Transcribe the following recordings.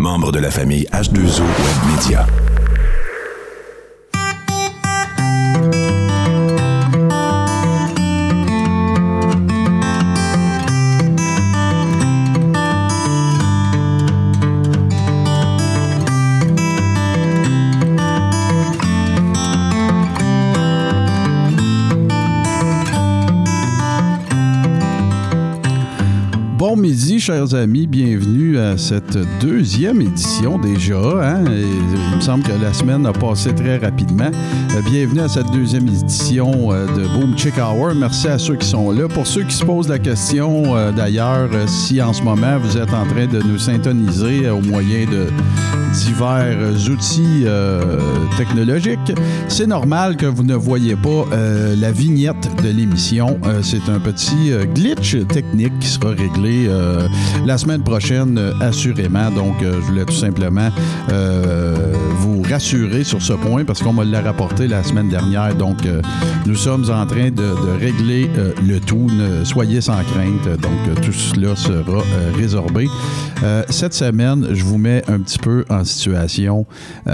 membre de la famille H2O Web Media. Bon midi, chers amis. Bienvenue à cette deuxième édition déjà. Il me semble que la semaine a passé très rapidement. Bienvenue à cette deuxième édition de Boom Chick Hour. Merci à ceux qui sont là. Pour ceux qui se posent la question, d'ailleurs, si en ce moment vous êtes en train de nous syntoniser au moyen de divers outils technologiques, c'est normal que vous ne voyez pas la vignette de l'émission. C'est un petit glitch technique qui sera réglé la semaine prochaine, assurément. Donc, je voulais tout simplement vous rassurer sur ce point parce qu'on me l'a rapporté la semaine dernière. Donc, nous sommes en train de régler le tout. Soyez sans crainte. Donc, tout cela sera résorbé. Cette semaine, je vous mets un petit peu en situation.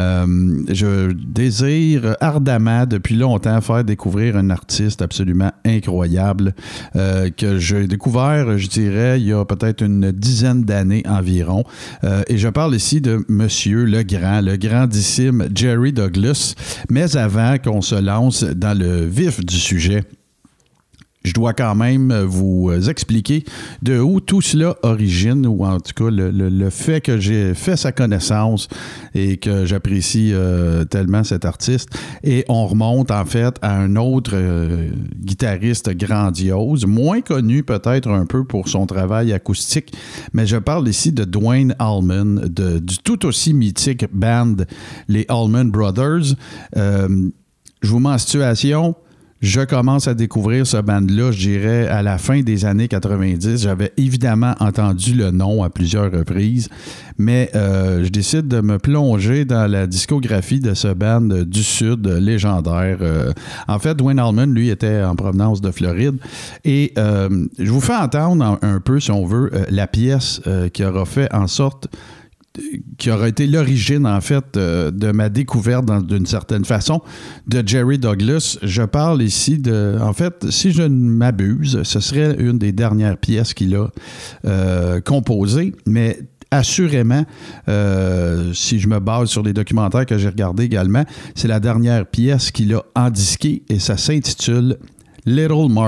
Je désire ardemment, depuis longtemps, faire découvrir un artiste absolument incroyable que j'ai découvert, je dirais, il y a peut-être une dizaine d'années environ. Et je parle ici de Monsieur le grandissime Jerry Douglas. Mais avant qu'on se lance dans le vif du sujet, je dois quand même vous expliquer de où tout cela origine, ou en tout cas le fait que j'ai fait sa connaissance et que j'apprécie tellement cet artiste. Et on remonte en fait à un autre guitariste grandiose, moins connu peut-être un peu pour son travail acoustique, mais je parle ici de Duane Allman, du tout aussi mythique band, les Allman Brothers. Je vous mets en situation. Je commence à découvrir ce band-là, je dirais, à la fin des années 90. J'avais évidemment entendu le nom à plusieurs reprises, mais je décide de me plonger dans la discographie de ce band du Sud légendaire. En fait, Duane Allman, lui, était en provenance de Floride. Et je vous fais entendre un peu, si on veut, la pièce qui aura fait en sorte... qui aura été l'origine, en fait, de ma découverte, d'une certaine façon, de Jerry Douglas. Je parle ici de... En fait, si je ne m'abuse, ce serait une des dernières pièces qu'il a composées, mais assurément, si je me base sur les documentaires que j'ai regardés également, c'est la dernière pièce qu'il a endisquée et ça s'intitule « Little Martha ».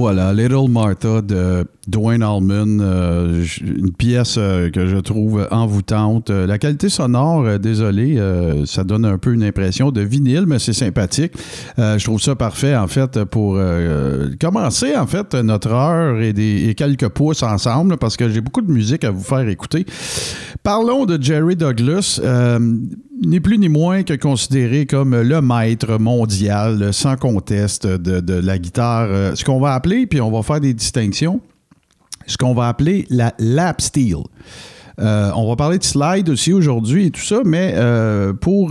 voilà, Little Martha de Duane Allman, une pièce que je trouve envoûtante. La qualité sonore, désolé, ça donne un peu une impression de vinyle, mais c'est sympathique. Je trouve ça parfait, en fait, pour commencer, en fait, notre heure et quelques pouces ensemble, parce que j'ai beaucoup de musique à vous faire écouter. Parlons de Jerry Douglas. Ni plus ni moins que considéré comme le maître mondial, sans conteste, de la guitare. Ce qu'on va appeler, puis on va faire des distinctions, ce qu'on va appeler la lap steel. On va parler de slide aussi aujourd'hui et tout ça, mais pour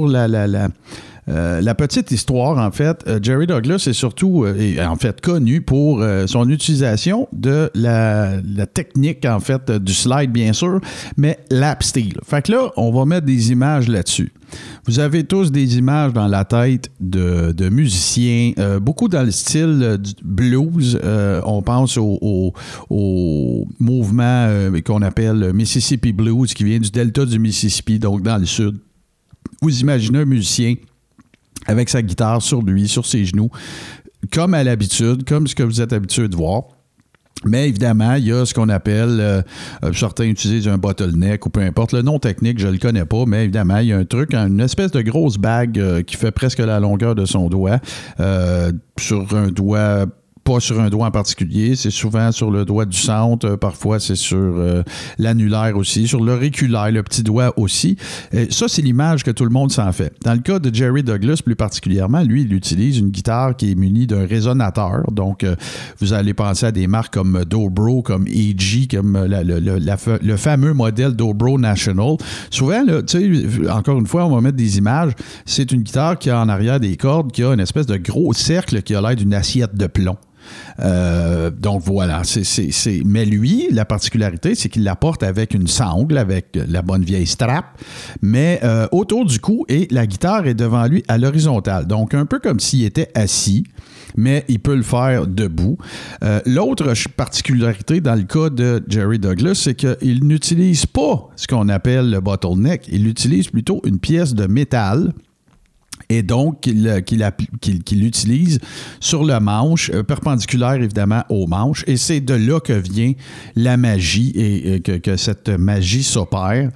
la petite histoire, en fait, Jerry Douglas est surtout, en fait, connu pour son utilisation de la technique, en fait, du slide, bien sûr, mais lap steel. Fait que là, on va mettre des images là-dessus. Vous avez tous des images dans la tête de musiciens, beaucoup dans le style du blues. On pense au mouvement qu'on appelle Mississippi Blues, qui vient du delta du Mississippi, donc dans le sud. Vous imaginez un musicien avec sa guitare sur lui, sur ses genoux, comme à l'habitude, comme ce que vous êtes habitué de voir. Mais évidemment, il y a ce qu'on appelle, certains utilisent un bottleneck ou peu importe, le nom technique, je ne le connais pas, mais évidemment, il y a un truc, une espèce de grosse bague qui fait presque la longueur de son doigt, sur un doigt, pas sur un doigt en particulier, c'est souvent sur le doigt du centre, parfois c'est sur l'annulaire aussi, sur l'auriculaire, le petit doigt aussi. Ça, c'est l'image que tout le monde s'en fait. Dans le cas de Jerry Douglas, plus particulièrement, lui, il utilise une guitare qui est munie d'un résonateur. Donc, vous allez penser à des marques comme Dobro, comme EG, comme le fameux modèle Dobro National. Souvent, là, tu sais, encore une fois, on va mettre des images. C'est une guitare qui a en arrière des cordes, qui a une espèce de gros cercle qui a l'air d'une assiette de plomb. Donc voilà, mais lui, la particularité, c'est qu'il la porte avec une sangle, avec la bonne vieille strap, mais autour du cou, et la guitare est devant lui à l'horizontale. Donc un peu comme s'il était assis, mais il peut le faire debout. L'autre particularité dans le cas de Jerry Douglas, c'est qu'il n'utilise pas ce qu'on appelle le bottleneck, il utilise plutôt une pièce de métal. Et donc, qu'il utilise sur le manche, perpendiculaire évidemment au manche. Et c'est de là que vient la magie et que cette magie s'opère.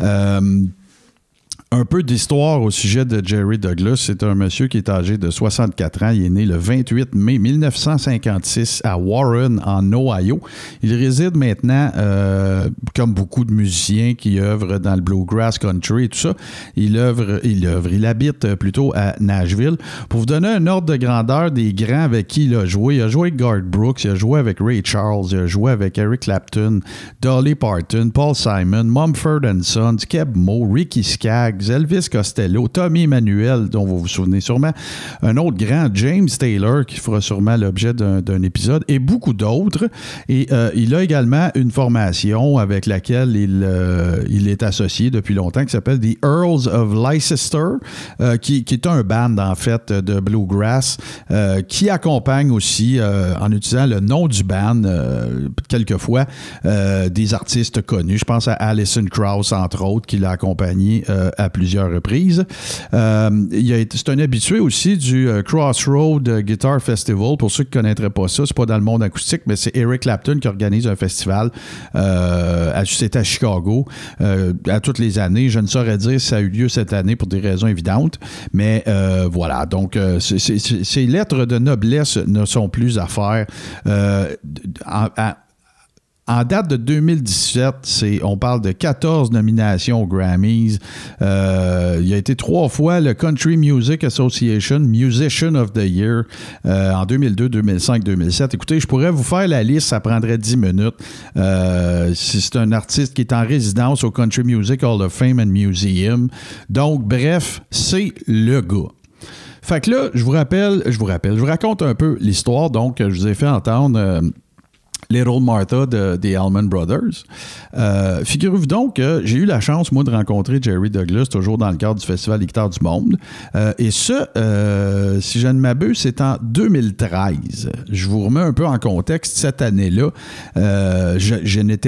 Un peu d'histoire au sujet de Jerry Douglas. C'est un monsieur qui est âgé de 64 ans. Il est né le 28 mai 1956 à Warren, en Ohio. Il réside maintenant, comme beaucoup de musiciens qui œuvrent dans le bluegrass country et tout ça, il habite plutôt à Nashville. Pour vous donner un ordre de grandeur des grands avec qui il a joué avec Garth Brooks, il a joué avec Ray Charles, il a joué avec Eric Clapton, Dolly Parton, Paul Simon, Mumford & Sons, Keb Mo, Ricky Skaggs, Elvis Costello, Tommy Emmanuel, dont vous vous souvenez sûrement, un autre grand, James Taylor, qui fera sûrement l'objet d'un épisode, et beaucoup d'autres. Et il a également une formation avec laquelle il est associé depuis longtemps, qui s'appelle The Earls of Leicester, qui est un band, en fait, de bluegrass, qui accompagne aussi, en utilisant le nom du band, quelquefois, des artistes connus. Je pense à Alison Krauss, entre autres, qui l'a accompagné à plusieurs reprises. C'est un habitué aussi du Crossroad Guitar Festival. Pour ceux qui ne connaîtraient pas ça, c'est pas dans le monde acoustique, mais c'est Eric Clapton qui organise un festival. C'est à Chicago à toutes les années. Je ne saurais dire si ça a eu lieu cette année pour des raisons évidentes, mais voilà. Donc, ces lettres de noblesse ne sont plus à faire. En date de 2017, on parle de 14 nominations aux Grammys. Il a été 3 fois le Country Music Association Musician of the Year en 2002, 2005, 2007. Écoutez, je pourrais vous faire la liste, ça prendrait 10 minutes. C'est un artiste qui est en résidence au Country Music Hall of Fame and Museum. Donc, bref, c'est le gars. Fait que là, je vous raconte un peu l'histoire. Donc, je vous ai fait entendre... Little Martha des Allman Brothers. Figurez-vous donc que j'ai eu la chance, moi, de rencontrer Jerry Douglas, toujours dans le cadre du Festival des guitares du monde. Et ça, si je ne m'abuse, c'est en 2013. Je vous remets un peu en contexte. Cette année-là, je n'étais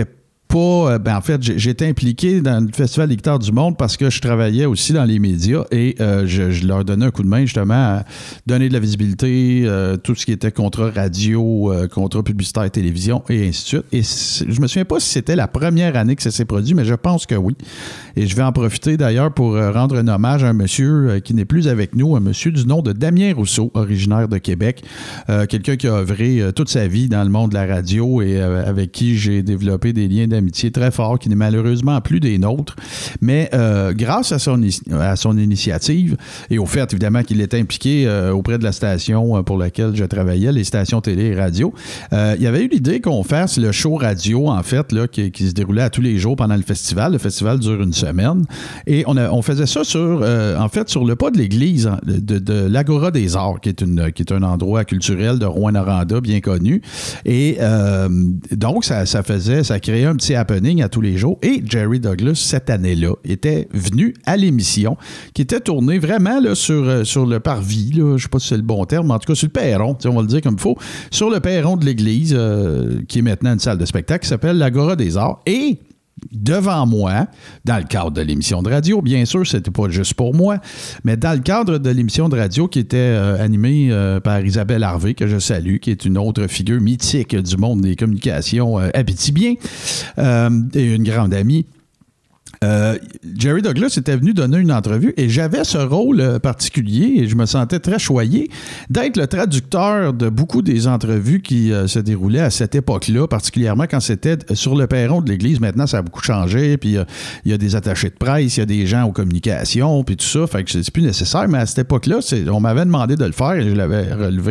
pas... en fait, j'étais impliqué dans le Festival des guitares du monde parce que je travaillais aussi dans les médias et je leur donnais un coup de main justement à donner de la visibilité, tout ce qui était contrat radio, contrat publicitaire télévision et ainsi de suite. Et je me souviens pas si c'était la première année que ça s'est produit, mais je pense que oui. Et je vais en profiter d'ailleurs pour rendre un hommage à un monsieur qui n'est plus avec nous, un monsieur du nom de Damien Rousseau, originaire de Québec. Quelqu'un qui a œuvré toute sa vie dans le monde de la radio et avec qui j'ai développé des liens d'amitié très forts, qui n'est malheureusement plus des nôtres. Mais grâce à son initiative et au fait, évidemment, qu'il était impliqué auprès de la station pour laquelle je travaillais, les stations télé et radio, il y avait eu l'idée qu'on fasse le show radio, en fait, là, qui se déroulait à tous les jours pendant le festival. Le festival dure une semaine. Et on faisait ça sur le pas de l'église de l'Agora des Arts, qui est un endroit culturel de Rouyn-Noranda bien connu. Et donc, ça créait un petit happening à tous les jours. Et Jerry Douglas, cette année-là, était venu à l'émission qui était tournée vraiment là, sur le parvis. Là, je ne sais pas si c'est le bon terme, mais en tout cas sur le perron, on va le dire comme il faut, sur le perron de l'église, qui est maintenant une salle de spectacle, qui s'appelle l'Agora des Arts. Et devant moi, dans le cadre de l'émission de radio, bien sûr, c'était pas juste pour moi, mais dans le cadre de l'émission de radio qui était animée par Isabelle Harvey, que je salue, qui est une autre figure mythique du monde des communications abitibien, et une grande amie. Jerry Douglas était venu donner une entrevue et j'avais ce rôle particulier et je me sentais très choyé d'être le traducteur de beaucoup des entrevues qui se déroulaient à cette époque-là, particulièrement quand c'était sur le perron de l'église. Maintenant, ça a beaucoup changé, puis il y a des attachés de presse, il y a des gens aux communications, puis tout ça, fait que c'est plus nécessaire, mais à cette époque-là, on m'avait demandé de le faire et je l'avais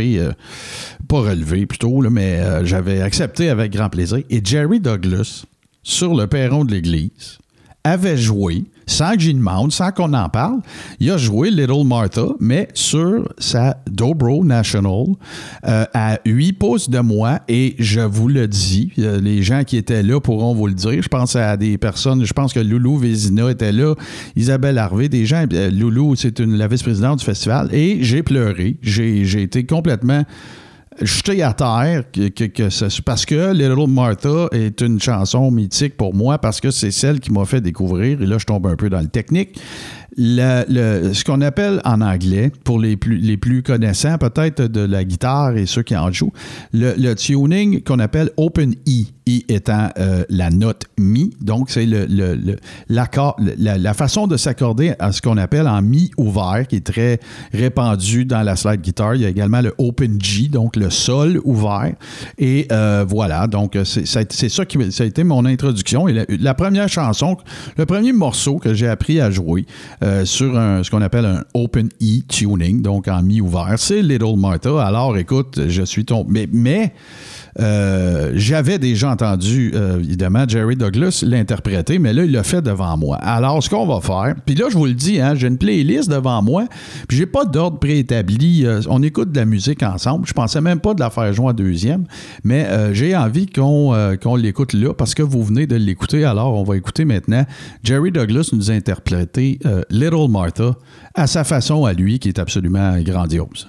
mais j'avais accepté avec grand plaisir. Et Jerry Douglas, sur le perron de l'église, avait joué, sans que j'y demande, sans qu'on en parle, il a joué Little Martha, mais sur sa Dobro National, à 8 pouces de moi, et je vous le dis, les gens qui étaient là pourront vous le dire, je pense à des personnes, je pense que Loulou Vézina était là, Isabelle Harvey, des gens, Loulou, c'est la vice-présidente du festival, et j'ai pleuré, j'ai été complètement jeté à terre parce que Little Martha est une chanson mythique pour moi parce que c'est celle qui m'a fait découvrir, et là je tombe un peu dans le technique, ce qu'on appelle en anglais, pour les plus connaissants peut-être de la guitare et ceux qui en jouent, le tuning qu'on appelle Open E. E étant la note Mi, donc c'est l'accord, la façon de s'accorder à ce qu'on appelle en Mi ouvert, qui est très répandu dans la slide guitar. Il y a également le Open G, donc le Sol ouvert. Et voilà, donc c'est ça a été mon introduction. Et la première chanson, le premier morceau que j'ai appris à jouer sur ce qu'on appelle un Open E tuning, donc en Mi ouvert, c'est Little Martha. Alors écoute, je suis tombé. Mais j'avais déjà entendu, évidemment, Jerry Douglas l'interpréter, mais là, il l'a fait devant moi. Alors, ce qu'on va faire, puis là, je vous le dis, j'ai une playlist devant moi, puis j'ai pas d'ordre préétabli. On écoute de la musique ensemble. Je pensais même pas de la faire jouer en deuxième, mais j'ai envie qu'on l'écoute là, parce que vous venez de l'écouter. Alors, on va écouter maintenant Jerry Douglas nous interpréter Little Martha à sa façon à lui, qui est absolument grandiose.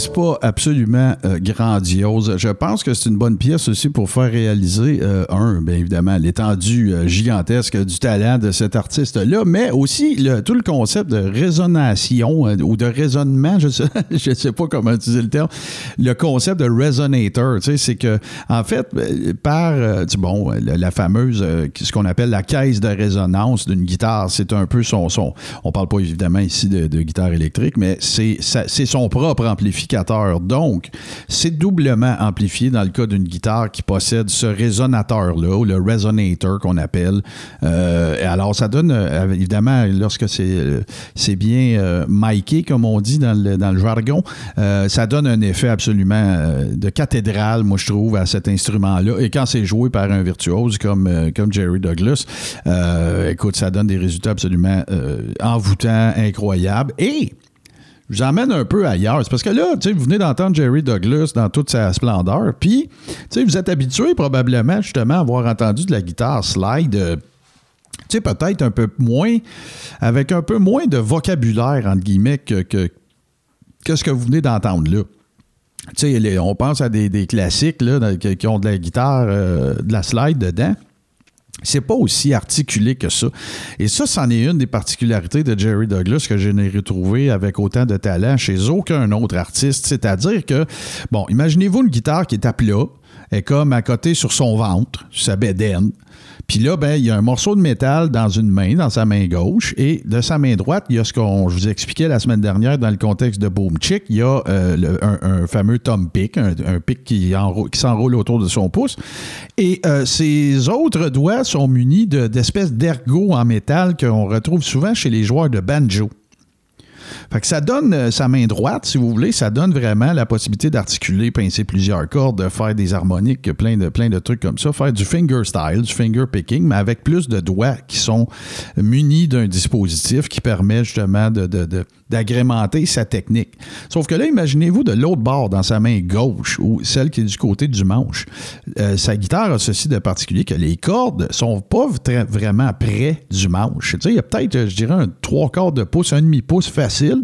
c'est pas absolument grandiose. Je pense que c'est une bonne pièce aussi pour faire réaliser, bien évidemment, l'étendue gigantesque du talent de cet artiste-là, mais aussi tout le concept de résonation ou de raisonnement, je sais pas comment utiliser le terme, le concept de resonator, tu sais, c'est que, en fait, par, la fameuse, ce qu'on appelle la caisse de résonance d'une guitare, c'est un peu son on parle pas évidemment ici de guitare électrique, mais c'est son propre amplificateur. Donc, c'est doublement amplifié dans le cas d'une guitare qui possède ce résonateur-là, ou le resonator qu'on appelle. Alors, ça donne, évidemment, lorsque c'est bien miké, comme on dit dans le jargon, ça donne un effet absolument de cathédrale, moi, je trouve, à cet instrument-là. Et quand c'est joué par un virtuose comme Jerry Douglas, écoute, ça donne des résultats absolument envoûtants, incroyables. Et je vous emmène un peu ailleurs. C'est parce que là, tu sais, vous venez d'entendre Jerry Douglas dans toute sa splendeur. Puis, tu sais, vous êtes habitué probablement, justement, à avoir entendu de la guitare slide. Tu sais, peut-être un peu moins, avec un peu moins de vocabulaire, entre guillemets, que ce que vous venez d'entendre là. Tu sais, on pense à des classiques là, qui ont de la guitare, de la slide dedans. C'est pas aussi articulé que ça. Et ça, c'en est une des particularités de Jerry Douglas que je n'ai retrouvé avec autant de talent chez aucun autre artiste. C'est-à-dire que, bon, imaginez-vous une guitare qui est à plat, elle est comme à côté sur son ventre, sur sa bédaine. Puis là, ben, il y a un morceau de métal dans une main, dans sa main gauche, et de sa main droite, il y a ce que je vous expliquais la semaine dernière dans le contexte de Boom Chick, il y a un fameux thumb pick, un pick qui s'enroule autour de son pouce, et ses autres doigts sont munis d'espèces d'ergots en métal qu'on retrouve souvent chez les joueurs de banjo. Fait que ça donne, sa main droite, si vous voulez, ça donne vraiment la possibilité d'articuler, pincer plusieurs cordes, de faire des harmoniques, plein de trucs comme ça, faire du finger style, du finger picking, mais avec plus de doigts qui sont munis d'un dispositif qui permet justement d'agrémenter sa technique. Sauf que là, imaginez-vous de l'autre bord, dans sa main gauche, ou celle qui est du côté du manche. Sa guitare a ceci de particulier que les cordes sont pas vraiment près du manche. Tu sais, il y a peut-être, je dirais, un 3/4 de pouce, un demi-pouce facile.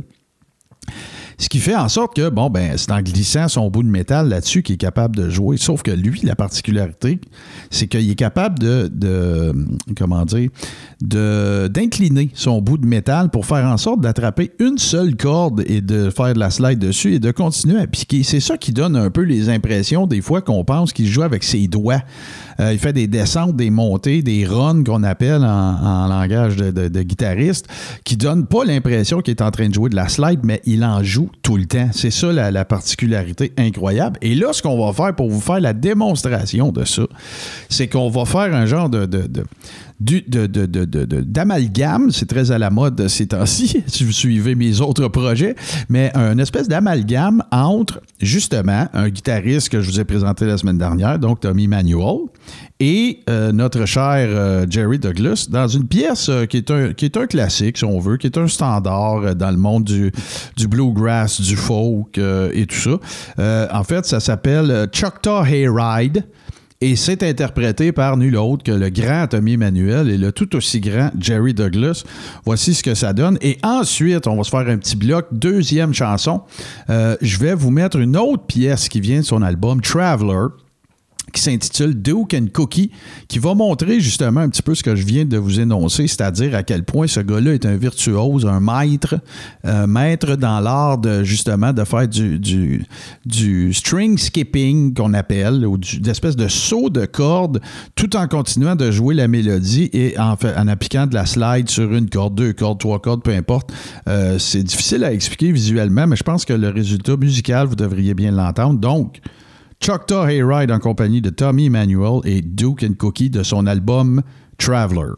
Ce qui fait en sorte que, bon, ben, c'est en glissant son bout de métal là-dessus qu'il est capable de jouer. Sauf que lui, la particularité, c'est qu'il est capable d'incliner son bout de métal pour faire en sorte d'attraper une seule corde et de faire de la slide dessus et de continuer à piquer. C'est ça qui donne un peu les impressions, des fois, qu'on pense qu'il joue avec ses doigts. Il fait des descentes, des montées, des runs qu'on appelle en langage de guitariste, qui donnent pas l'impression qu'il est en train de jouer de la slide, mais il en joue tout le temps. C'est ça la particularité incroyable. Et là, ce qu'on va faire pour vous faire la démonstration de ça, c'est qu'on va faire un genre d'amalgame, c'est très à la mode ces temps-ci, si vous suivez mes autres projets, mais une espèce d'amalgame entre, justement, un guitariste que je vous ai présenté la semaine dernière, donc Tommy Emmanuel, et notre cher Jerry Douglas, dans une pièce qui est un classique, si on veut, qui est un standard dans le monde du bluegrass, du folk et tout ça. En fait, ça s'appelle Choctaw Hayride. Et c'est interprété par nul autre que le grand Tommy Emmanuel et le tout aussi grand Jerry Douglas. Voici ce que ça donne. Et ensuite, on va se faire un petit bloc. Deuxième chanson. Je vais vous mettre une autre pièce qui vient de son album Traveler, qui s'intitule Duke and Cookie, qui va montrer justement un petit peu ce que je viens de vous énoncer, c'est-à-dire à quel point ce gars-là est un virtuose, un maître dans l'art de justement de faire du string skipping qu'on appelle, ou d'espèce de saut de corde, tout en continuant de jouer la mélodie et en appliquant de la slide sur une corde, 2 cordes, 3 cordes, peu importe. C'est difficile à expliquer visuellement, mais je pense que le résultat musical, vous devriez bien l'entendre. Donc, Choctaw Hayride en compagnie de Tommy Emmanuel et Duke and Cookie de son album Traveler.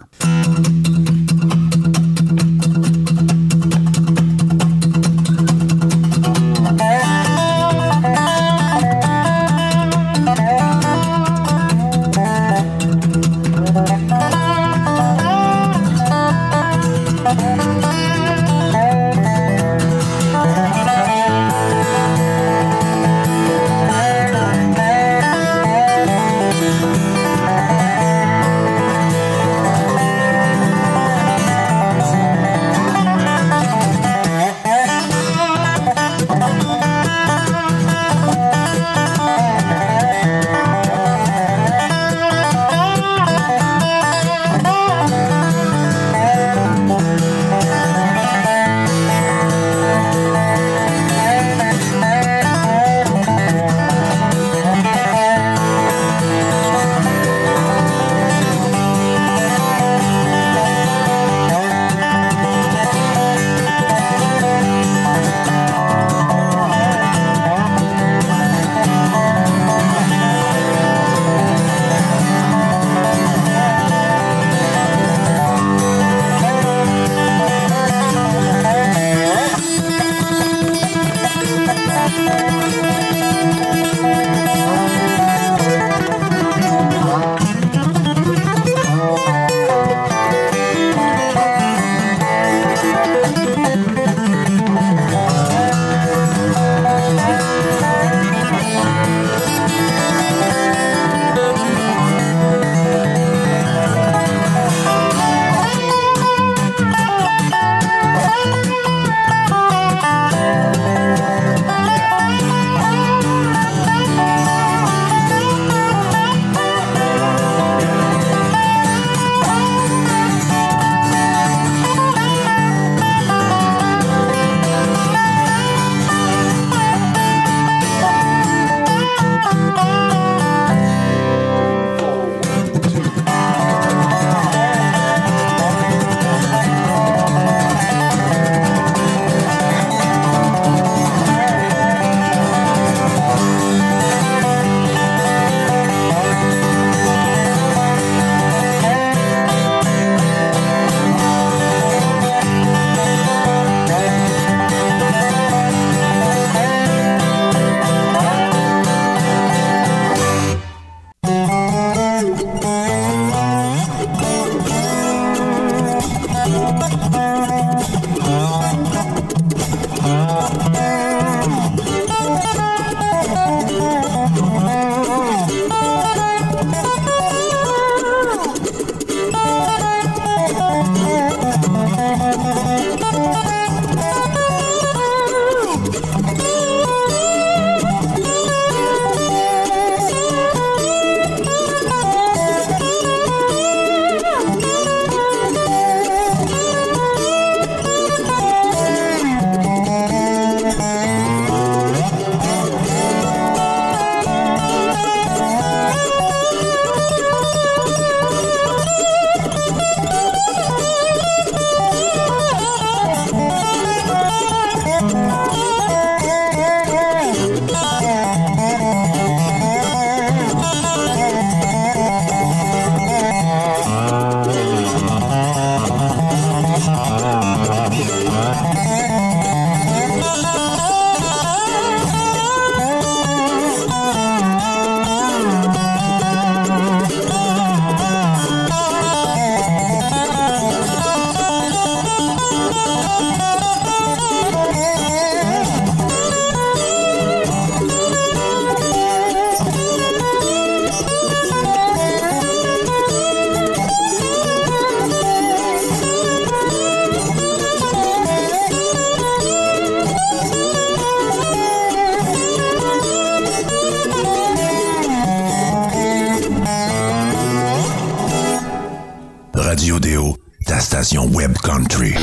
version Web Country.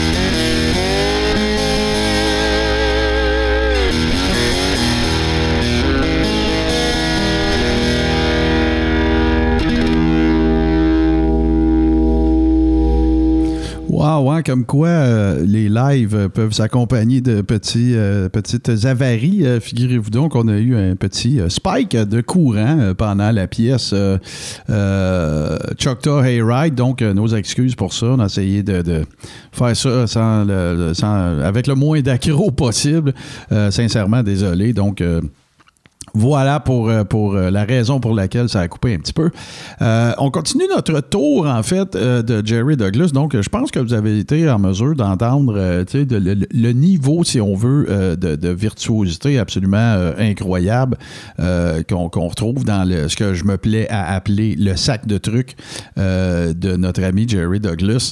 Wow, hein, comme quoi les lives peuvent s'accompagner de petites avaries. Figurez-vous donc qu'on a eu un petit spike de courant pendant la pièce Choctaw Hayride. Donc, nos excuses pour ça. On a essayé de faire ça avec le moins d'accro possible. Sincèrement, désolé. Donc, voilà pour la raison pour laquelle ça a coupé un petit peu. On continue notre tour, en fait, de Jerry Douglas. Donc, je pense que vous avez été en mesure d'entendre le niveau, si on veut, de virtuosité absolument incroyable qu'on retrouve dans ce que je me plais à appeler le sac de trucs de notre ami Jerry Douglas.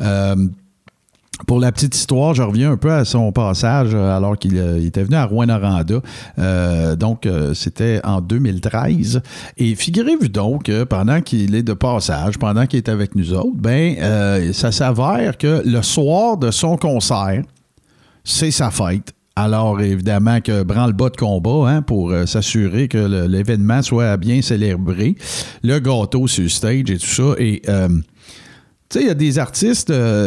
Pour la petite histoire, je reviens un peu à son passage alors qu'il était venu à Rouyn-Noranda. Donc, c'était en 2013. Et figurez-vous donc que pendant qu'il est de passage, pendant qu'il est avec nous autres, ça s'avère que le soir de son concert, c'est sa fête. Alors, évidemment, que branle-bas de combat pour s'assurer que l'événement soit bien célébré. Le gâteau sur le stage et tout ça. Et tu sais, il y a des artistes,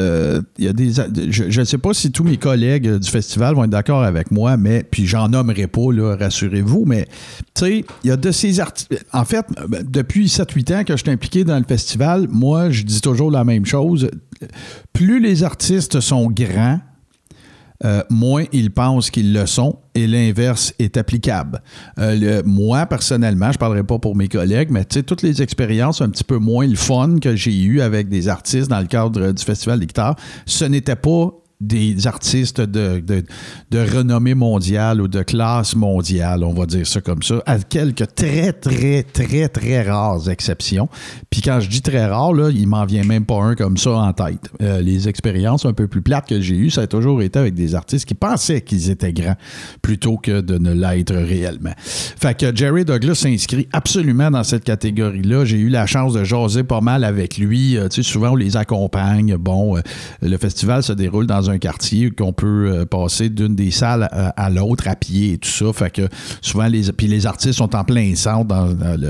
je ne sais pas si tous mes collègues du festival vont être d'accord avec moi, mais puis j'en nommerai pas, là, rassurez-vous, mais tu sais, il y a de ces artistes. En fait, depuis 7-8 ans que je suis impliqué dans le festival, moi, je dis toujours la même chose. Plus les artistes sont grands, moins ils pensent qu'ils le sont, et l'inverse est applicable. Moi, personnellement, je ne parlerai pas pour mes collègues, mais tu sais, toutes les expériences un petit peu moins le fun que j'ai eues avec des artistes dans le cadre du Festival des guitares, ce n'était pas des artistes de renommée mondiale ou de classe mondiale, on va dire ça comme ça, à quelques très, très, très, très rares exceptions. Puis quand je dis très rare, là, il m'en vient même pas un comme ça en tête. Les expériences un peu plus plates que j'ai eues, ça a toujours été avec des artistes qui pensaient qu'ils étaient grands plutôt que de ne l'être réellement. Fait que Jerry Douglas s'inscrit absolument dans cette catégorie-là. J'ai eu la chance de jaser pas mal avec lui. Tu sais, souvent, on les accompagne. Bon, le festival se déroule dans un quartier qu'on peut passer d'une des salles à l'autre à pied et tout ça. Fait que souvent, les artistes sont en plein centre dans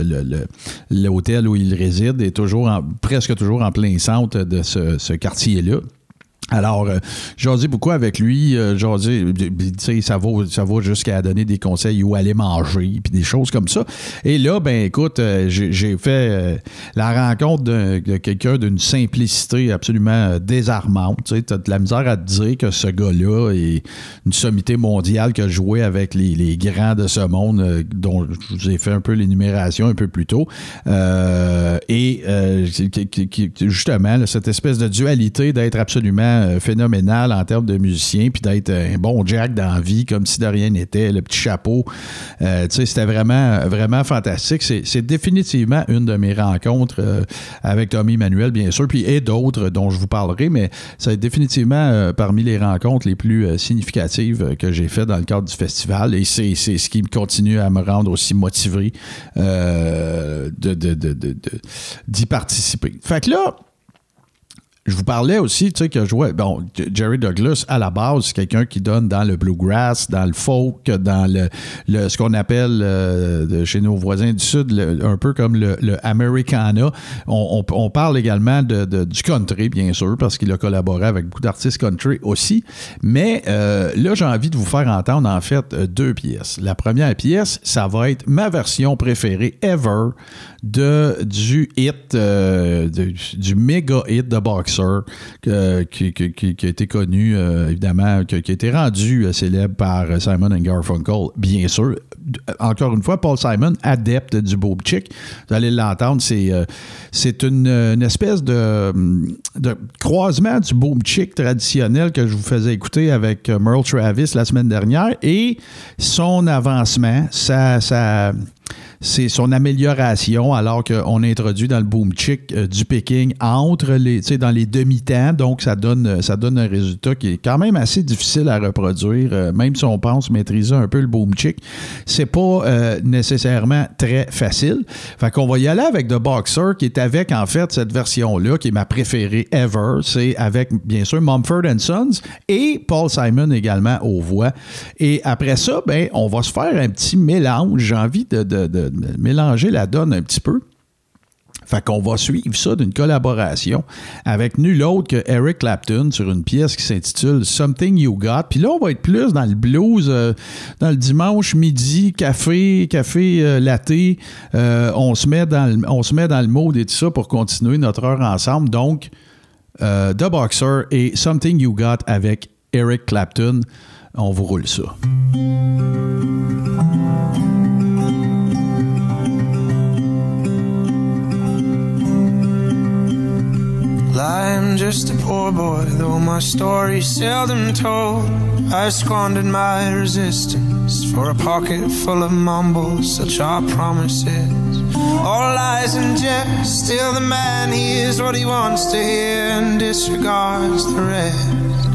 l'hôtel où ils résident et presque toujours en plein centre de ce quartier-là. Alors, jasé beaucoup avec lui, tu sais, ça va jusqu'à donner des conseils où aller manger, puis des choses comme ça. Et là, écoute, j'ai fait la rencontre de quelqu'un d'une simplicité absolument désarmante. Tu sais, t'as de la misère à te dire que ce gars-là est une sommité mondiale qui a joué avec les grands de ce monde, dont je vous ai fait un peu l'énumération un peu plus tôt. Justement, là, cette espèce de dualité d'être absolument phénoménal en termes de musicien, puis d'être un bon Jack dans la vie, comme si de rien n'était, le petit chapeau. Tu sais, c'était vraiment, vraiment fantastique. C'est définitivement une de mes rencontres avec Tommy Emmanuel, bien sûr, puis et d'autres dont je vous parlerai, mais c'est définitivement parmi les rencontres les plus significatives que j'ai faites dans le cadre du festival, et c'est ce qui continue à me rendre aussi motivé d'y participer. Fait que là, je vous parlais aussi, tu sais, que Jerry Douglas, à la base, c'est quelqu'un qui donne dans le bluegrass, dans le folk, dans ce qu'on appelle, chez nos voisins du Sud, un peu comme le Americana. On parle également du country, bien sûr, parce qu'il a collaboré avec beaucoup d'artistes country aussi. Mais là, j'ai envie de vous faire entendre, en fait, 2 pièces. La première pièce, ça va être ma version préférée ever du hit, du méga hit de Boxer qui a été connu, évidemment, qui a été rendu célèbre par Simon & Garfunkel, bien sûr. Encore une fois, Paul Simon, adepte du boom chick. Vous allez l'entendre, c'est une espèce de croisement du boom chick traditionnel que je vous faisais écouter avec Merle Travis la semaine dernière, et son avancement, c'est son amélioration alors qu'on introduit dans le boom chick du picking entre les, tu sais, dans les demi-temps. Donc, ça donne un résultat qui est quand même assez difficile à reproduire, même si on pense maîtriser un peu le boom chick. C'est pas nécessairement très facile. Fait qu'on va y aller avec The Boxer, qui est avec, en fait, cette version-là, qui est ma préférée ever. C'est avec, bien sûr, Mumford & Sons et Paul Simon également aux voix. Et après ça, ben, on va se faire un petit mélange. J'ai envie de mélanger la donne un petit peu. Fait qu'on va suivre ça d'une collaboration avec nul autre que Eric Clapton sur une pièce qui s'intitule Something You Got. Puis là, on va être plus dans le blues, dans le dimanche midi, café latte. On se met dans le mode et tout ça pour continuer notre heure ensemble. Donc, The Boxer et Something You Got avec Eric Clapton. On vous roule ça. I'm just a poor boy, though my story's seldom told. I squandered my resistance for a pocket full of mumbles, such are promises. All lies and jest, still the man hears what he wants to hear and disregards the rest.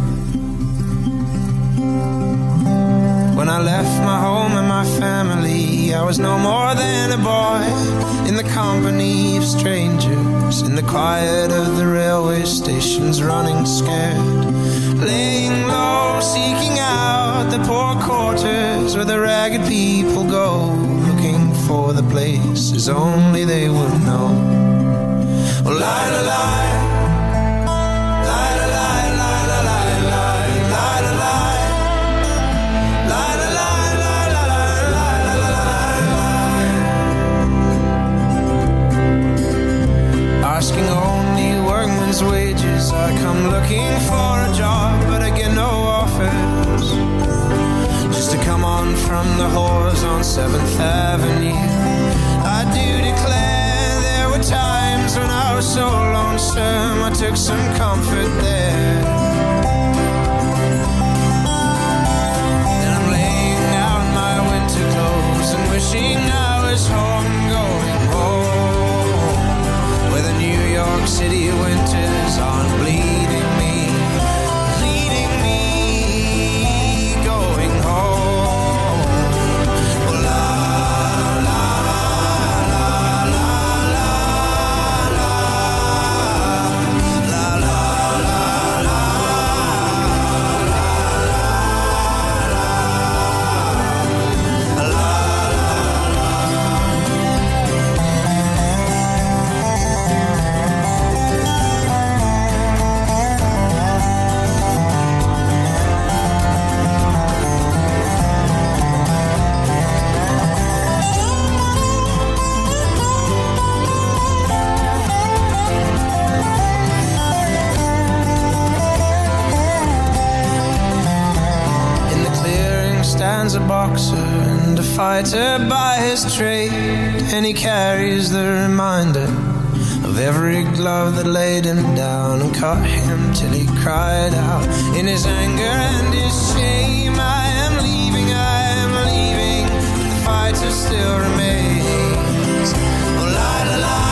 When I left my home and my family, I was no more than a boy in the company of strangers, in the quiet of the railway stations, running scared, laying low, seeking out the poor quarters where the ragged people go, looking for the places only they would know. Oh, lie, lie, lie. Asking only workman's wages, I come looking for a job, but I get no offers. Just to come on from the whores on 7th Avenue. I do declare there were times when I was so lonesome, I took some comfort there. Then I'm laying out my winter clothes and wishing I was home, going home, where the New York City winters aren't bleeding me, going home. Oh, la, la, la, la, la, la, la, la, la. Stands a boxer and a fighter by his trade, and he carries the reminder of every glove that laid him down and cut him till he cried out in his anger and his shame, I am leaving, but the fighter still remains. Oh, lie, lie, lie.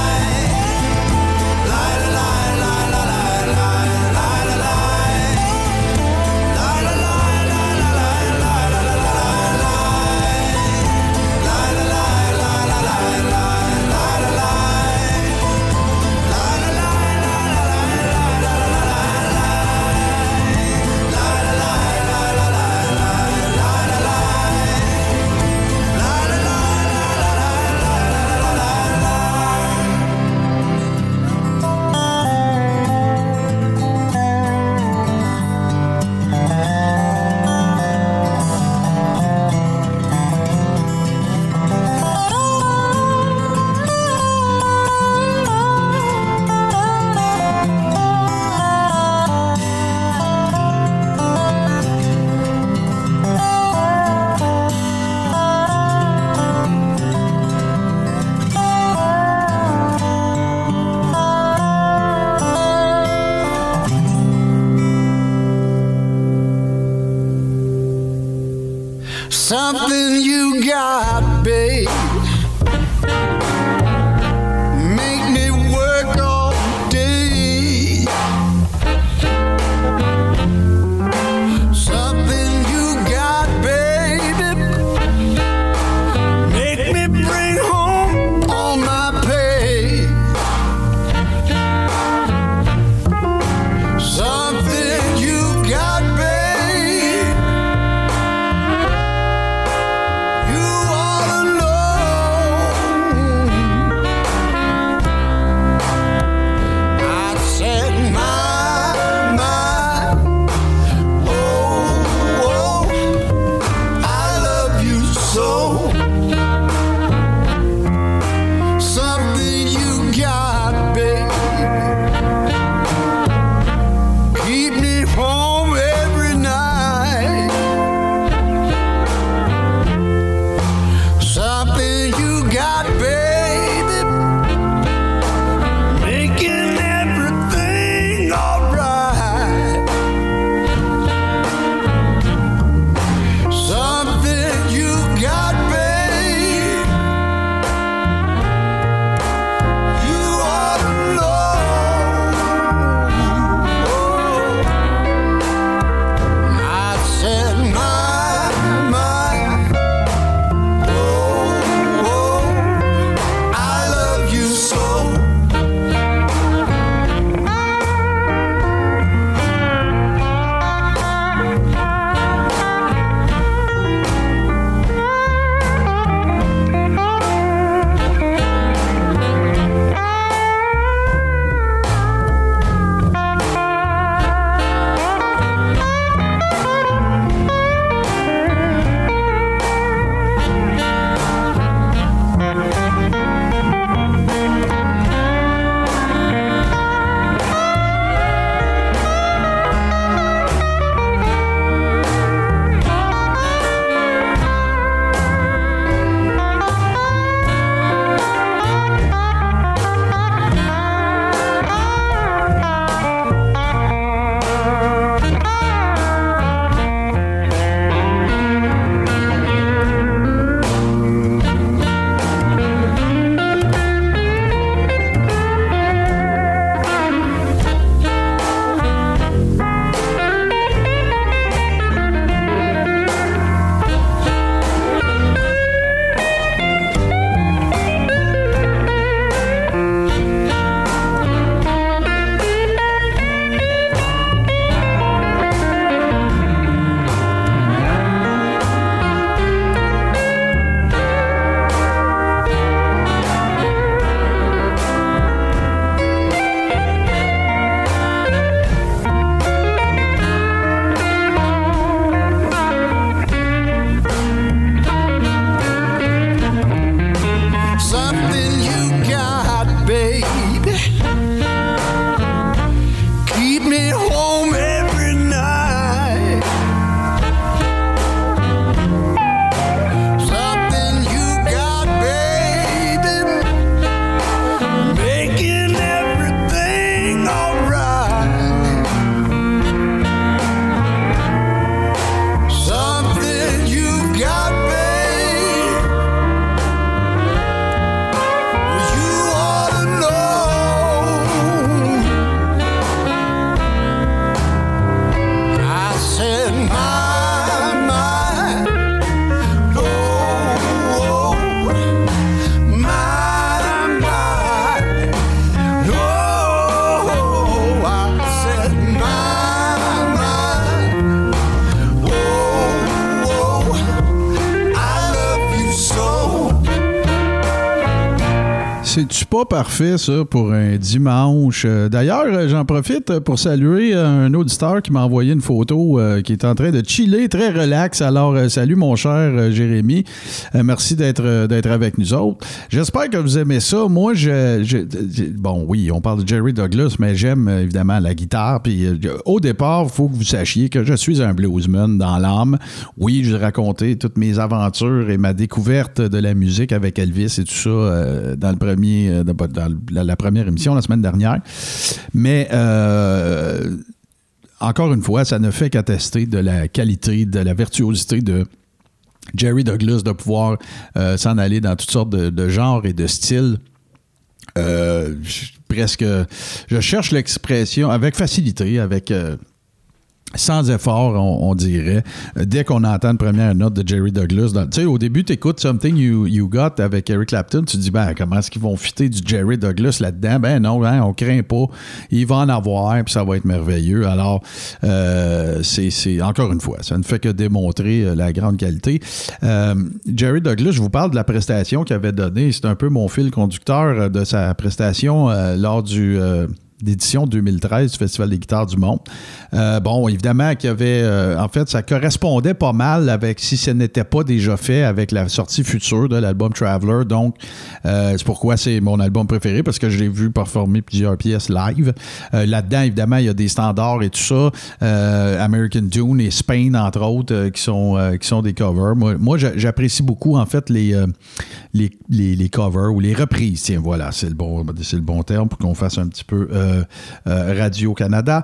C'est-tu pas parfait, ça, pour un dimanche? D'ailleurs, j'en profite pour saluer un auditeur qui m'a envoyé une photo qui est en train de chiller, très relax. Alors, salut mon cher Jérémy. Merci d'être avec nous autres. J'espère que vous aimez ça. Moi, bon, oui, on parle de Jerry Douglas, mais j'aime évidemment la guitare. Puis, au départ, il faut que vous sachiez que je suis un bluesman dans l'âme. Oui, je vais raconter toutes mes aventures et ma découverte de la musique avec Elvis et tout ça dans la première émission la semaine dernière. Mais encore une fois, ça ne fait qu'attester de la qualité, de la virtuosité de Jerry Douglas de pouvoir s'en aller dans toutes sortes de genres et de styles. Presque, je cherche l'expression avec facilité, sans effort, on dirait. Dès qu'on entend une première note de Jerry Douglas, tu sais, au début, tu écoutes Something You Got avec Eric Clapton, tu te dis, comment est-ce qu'ils vont fitter du Jerry Douglas là-dedans? Ben non, on craint pas. Il va en avoir, puis ça va être merveilleux. Alors, c'est encore une fois, ça ne fait que démontrer la grande qualité. Jerry Douglas, je vous parle de la prestation qu'il avait donnée. C'est un peu mon fil conducteur de sa prestation lors d'édition 2013 du Festival des guitares du monde. Bon, évidemment qu'il y avait... en fait, ça correspondait pas mal avec, si ce n'était pas déjà fait, avec la sortie future de l'album Traveler. Donc, c'est pourquoi c'est mon album préféré, parce que je l'ai vu performer plusieurs pièces live. Là-dedans, évidemment, il y a des standards et tout ça. American Dune et Spain, entre autres, qui sont des covers. Moi j'apprécie beaucoup, en fait, les covers ou les reprises. Tiens, voilà, c'est le bon terme pour qu'on fasse un petit peu Radio-Canada.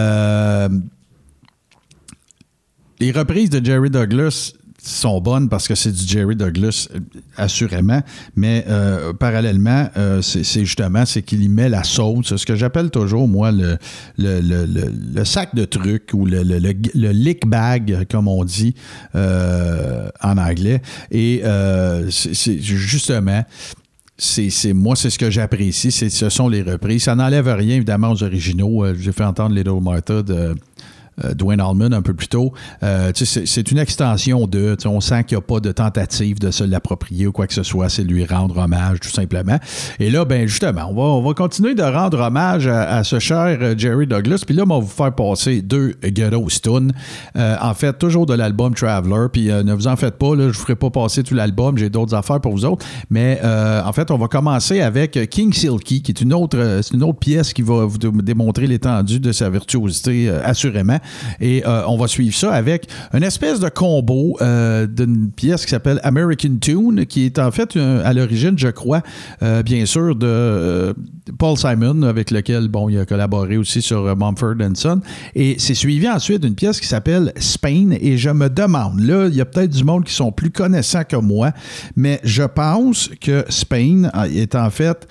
Les reprises de Jerry Douglas sont bonnes parce que c'est du Jerry Douglas, assurément, mais parallèlement, c'est qu'il y met la sauce, ce que j'appelle toujours, moi, le sac de trucs ou le lick bag, comme on dit en anglais. Et c'est justement... Moi, c'est ce que j'apprécie. Ce sont les reprises. Ça n'enlève rien, évidemment, aux originaux. J'ai fait entendre Little Martha de Duane Allman un peu plus tôt. C'est une extension de... On sent qu'il n'y a pas de tentative de se l'approprier ou quoi que ce soit. C'est lui rendre hommage, tout simplement. Et là, ben justement, on va continuer de rendre hommage à ce cher Jerry Douglas. Puis là, on va vous faire passer 2 ghetto tunes. En fait, toujours de l'album Traveler. Puis ne vous en faites pas, là, je ne vous ferai pas passer tout l'album. J'ai d'autres affaires pour vous autres. Mais en fait, on va commencer avec King Silky, qui est une autre pièce qui va vous démontrer l'étendue de sa virtuosité, assurément. Et on va suivre ça avec une espèce de combo d'une pièce qui s'appelle American Tune, qui est en fait à l'origine, je crois, bien sûr, de Paul Simon, avec lequel, bon, il a collaboré aussi sur Mumford & Son. Et c'est suivi ensuite d'une pièce qui s'appelle Spain. Et je me demande, là, il y a peut-être du monde qui sont plus connaissants que moi, mais je pense que Spain est en fait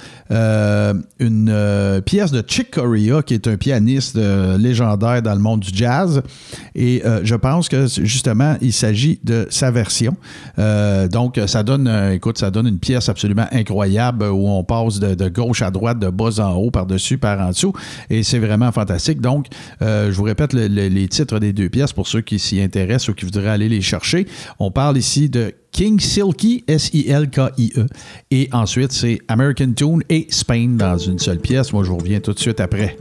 une pièce de Chick Corea, qui est un pianiste légendaire dans le monde du jazz. Et je pense que, justement, il s'agit de sa version. Donc, ça donne une pièce absolument incroyable où on passe de gauche à droite, de bas en haut, par-dessus, par en dessous. Et c'est vraiment fantastique. Donc, je vous répète les titres des 2 pièces pour ceux qui s'y intéressent ou qui voudraient aller les chercher. On parle ici de King Silky, S-I-L-K-I-E. Et ensuite, c'est American Tune et Spain dans une seule pièce. Moi, je vous reviens tout de suite après.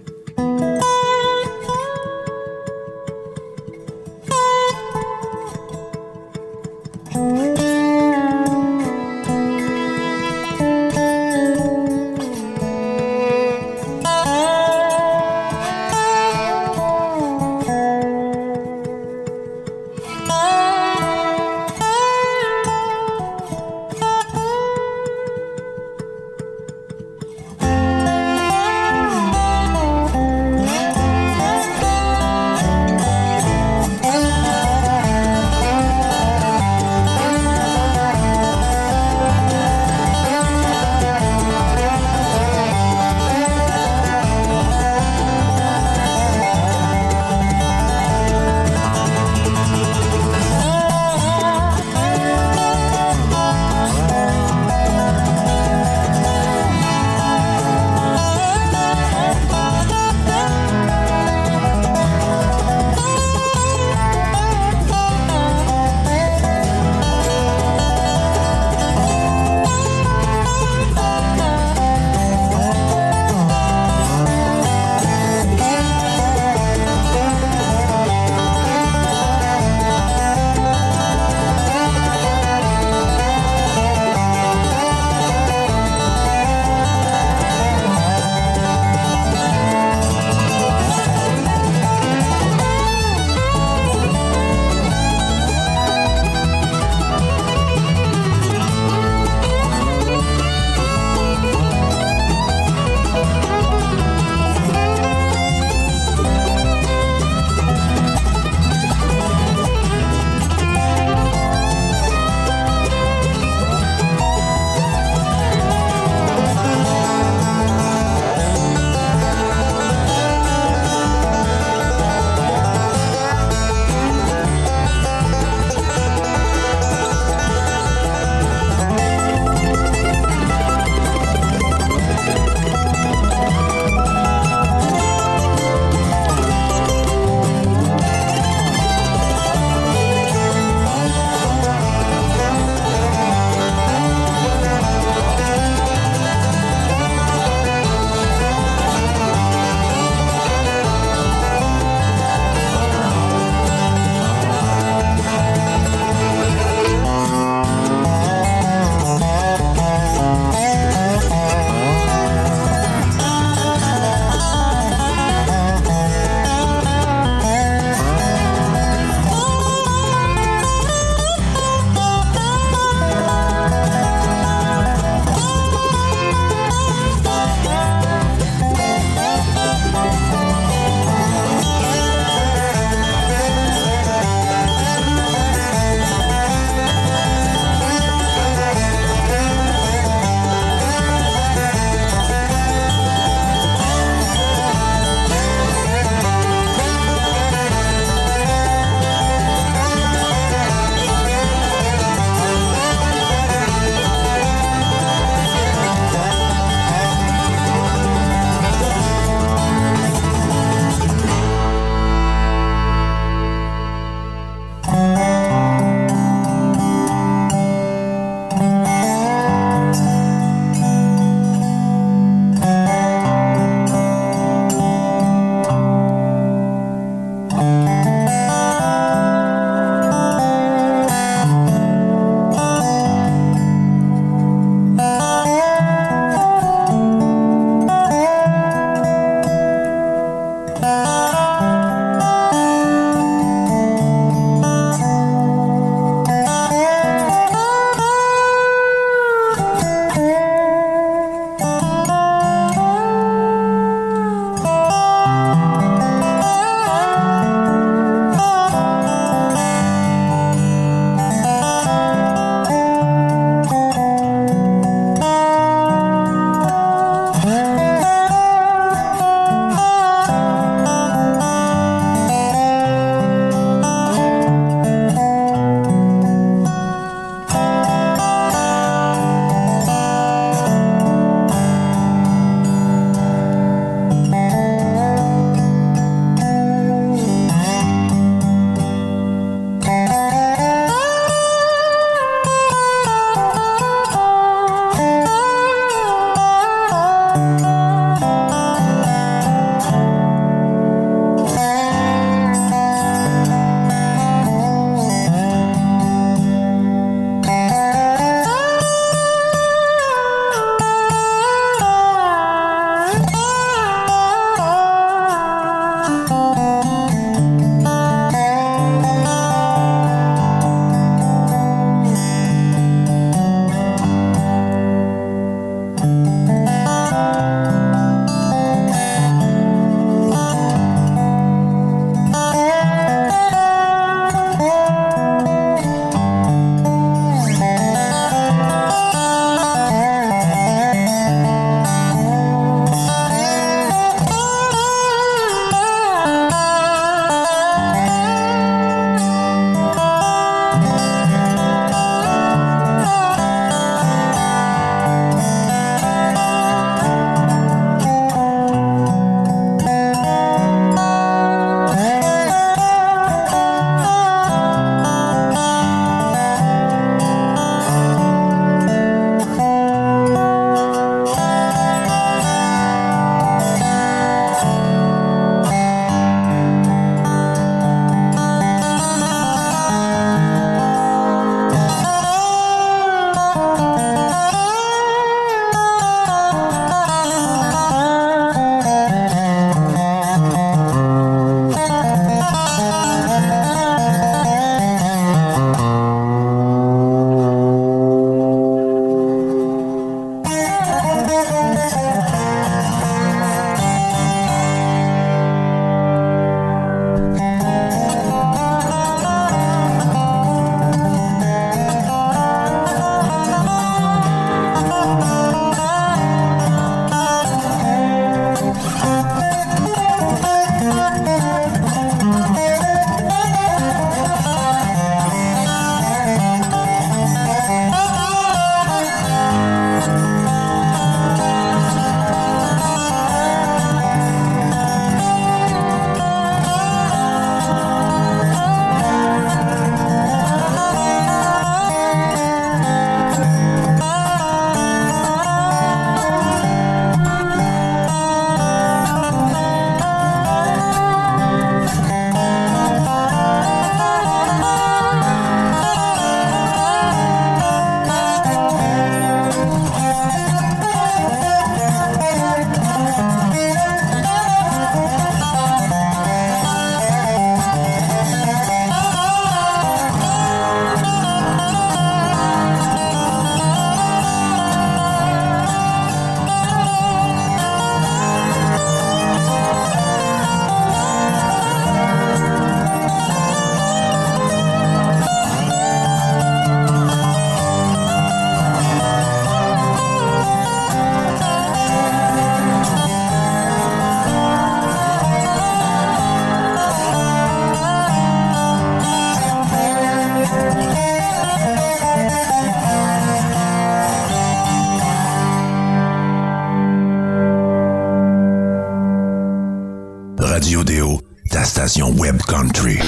Radio Déo, ta station web country.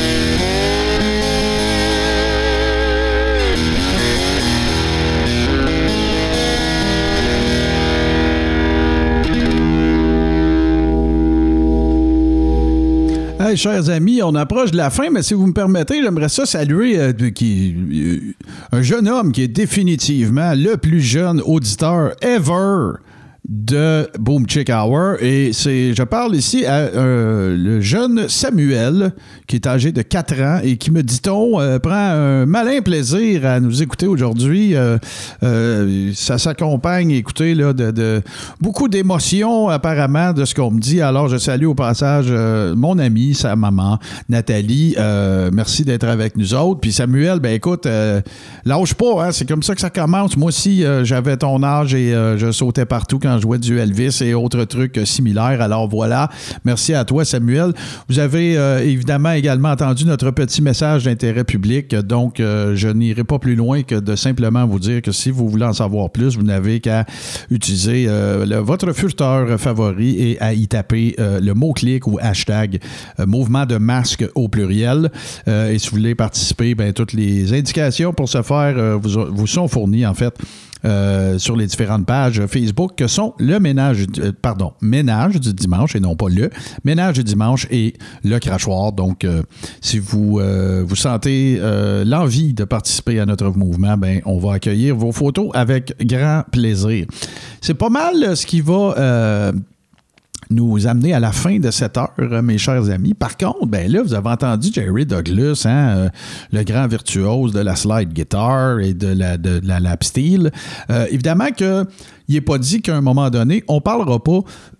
Hey, chers amis, on approche de la fin, mais si vous me permettez, j'aimerais ça saluer un jeune homme qui est définitivement le plus jeune auditeur ever de Boom Chick Hour. Et je parle ici à le jeune Samuel, qui est âgé de 4 ans et qui, me dit-on, prend un malin plaisir à nous écouter aujourd'hui. Ça s'accompagne, écoutez, là, de beaucoup d'émotions, apparemment, de ce qu'on me dit. Alors, je salue au passage mon amie, sa maman, Nathalie. Merci d'être avec nous autres. Puis Samuel, ben écoute, lâche pas, hein, c'est comme ça que ça commence. Moi aussi, j'avais ton âge et je sautais partout quand je jouais du Elvis et autres trucs similaires. Alors voilà, merci à toi, Samuel. Vous avez évidemment également entendu notre petit message d'intérêt public, donc je n'irai pas plus loin que de simplement vous dire que si vous voulez en savoir plus, vous n'avez qu'à utiliser votre furteur favori et à y taper le mot-clic ou hashtag mouvement de masque au pluriel. Et si vous voulez participer, ben, toutes les indications pour ce faire vous sont fournies en fait sur les différentes pages Facebook que sont le Ménage du dimanche et non pas le Ménage du dimanche et le Crachoir. Donc, si vous sentez l'envie de participer à notre mouvement, ben, on va accueillir vos photos avec grand plaisir. C'est pas mal ce qui va nous amener à la fin de cette heure, mes chers amis. Par contre, ben là, vous avez entendu Jerry Douglas, hein, le grand virtuose de la slide guitar et de la lap steel. Évidemment qu'il n'est pas dit qu'à un moment donné, on parlera pas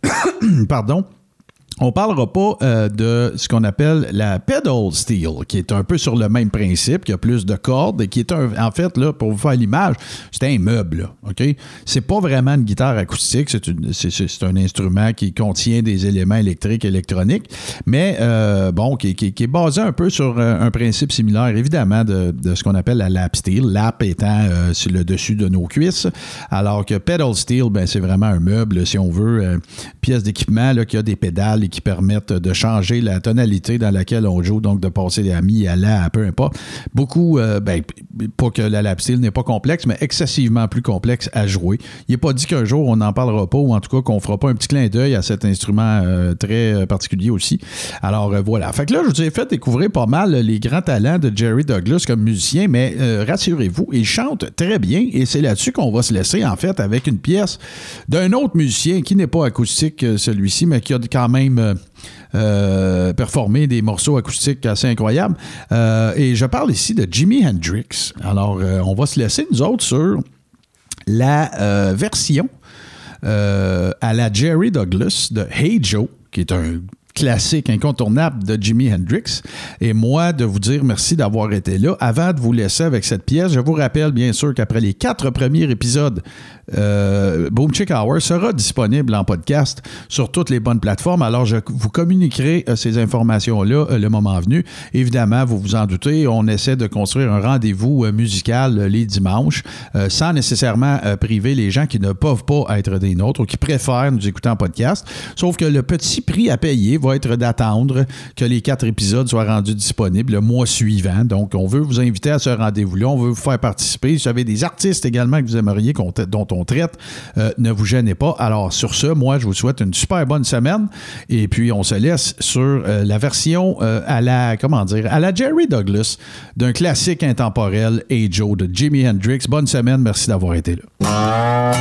on parlera pas de ce qu'on appelle la pedal steel, qui est un peu sur le même principe, qui a plus de cordes et qui est en fait, là, pour vous faire l'image, c'est un meuble, là, OK? C'est pas vraiment une guitare acoustique, c'est un instrument qui contient des éléments électriques et électroniques, mais qui est basé un peu sur un principe similaire, évidemment, de ce qu'on appelle la lap steel, lap étant sur le dessus de nos cuisses, alors que pedal steel, ben, c'est vraiment un meuble, si on veut, pièce d'équipement là, qui a des pédales et qui permettent de changer la tonalité dans laquelle on joue, donc de passer à mi, à la, peu importe. Beaucoup, pas que la lap steel n'est pas complexe, mais excessivement plus complexe à jouer. Il n'est pas dit qu'un jour on n'en parlera pas, ou en tout cas qu'on ne fera pas un petit clin d'œil à cet instrument très particulier aussi. Alors voilà. Fait que là, je vous ai fait découvrir pas mal les grands talents de Jerry Douglas comme musicien, mais rassurez-vous, il chante très bien et c'est là-dessus qu'on va se laisser, en fait, avec une pièce d'un autre musicien qui n'est pas acoustique, celui-ci, mais qui a quand même performer des morceaux acoustiques assez incroyables. Et je parle ici de Jimi Hendrix. Alors, on va se laisser, nous autres, sur la version à la Jerry Douglas de Hey Joe, qui est un classique incontournable de Jimi Hendrix, et moi de vous dire merci d'avoir été là. Avant de vous laisser avec cette pièce, je vous rappelle bien sûr qu'après les 4 premiers épisodes, Boom Chick Hour sera disponible en podcast sur toutes les bonnes plateformes. Alors je vous communiquerai ces informations-là le moment venu. Évidemment, vous vous en doutez, on essaie de construire un rendez-vous musical les dimanches, sans nécessairement priver les gens qui ne peuvent pas être des nôtres ou qui préfèrent nous écouter en podcast. Sauf que le petit prix à payer va être d'attendre que les 4 épisodes soient rendus disponibles le mois suivant. Donc, on veut vous inviter à ce rendez-vous-là. On veut vous faire participer. Si vous avez des artistes également que vous aimeriez dont on traite, ne vous gênez pas. Alors, sur ce, moi, je vous souhaite une super bonne semaine. Et puis, on se laisse sur la version à la Jerry Douglas d'un classique intemporel, Hey Joe de Jimi Hendrix. Bonne semaine. Merci d'avoir été là.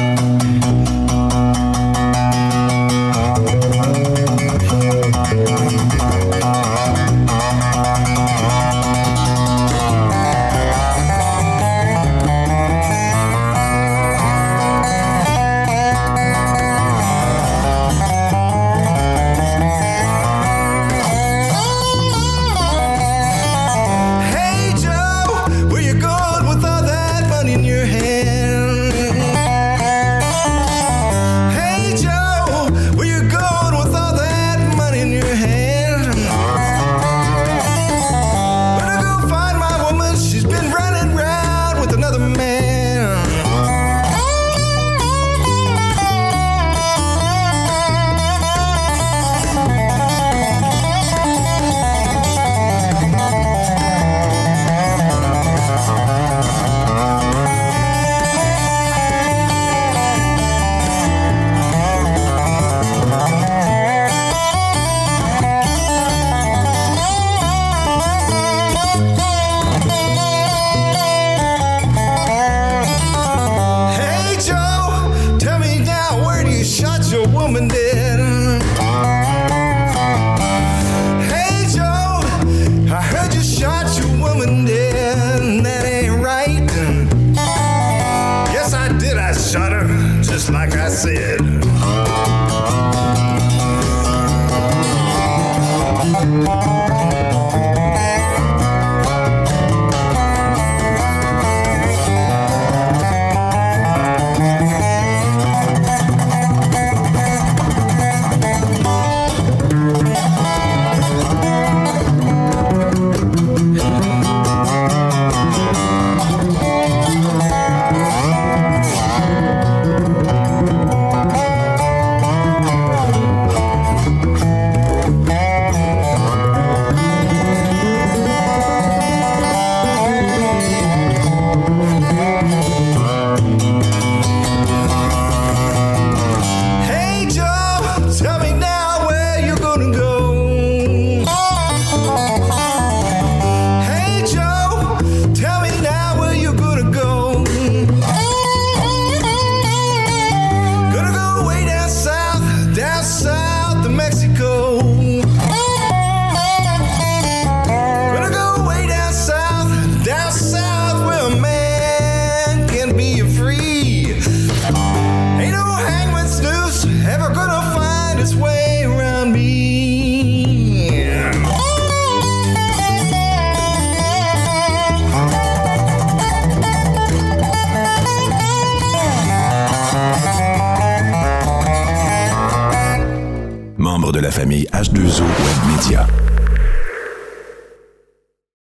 Membre de la famille H2O Web Media.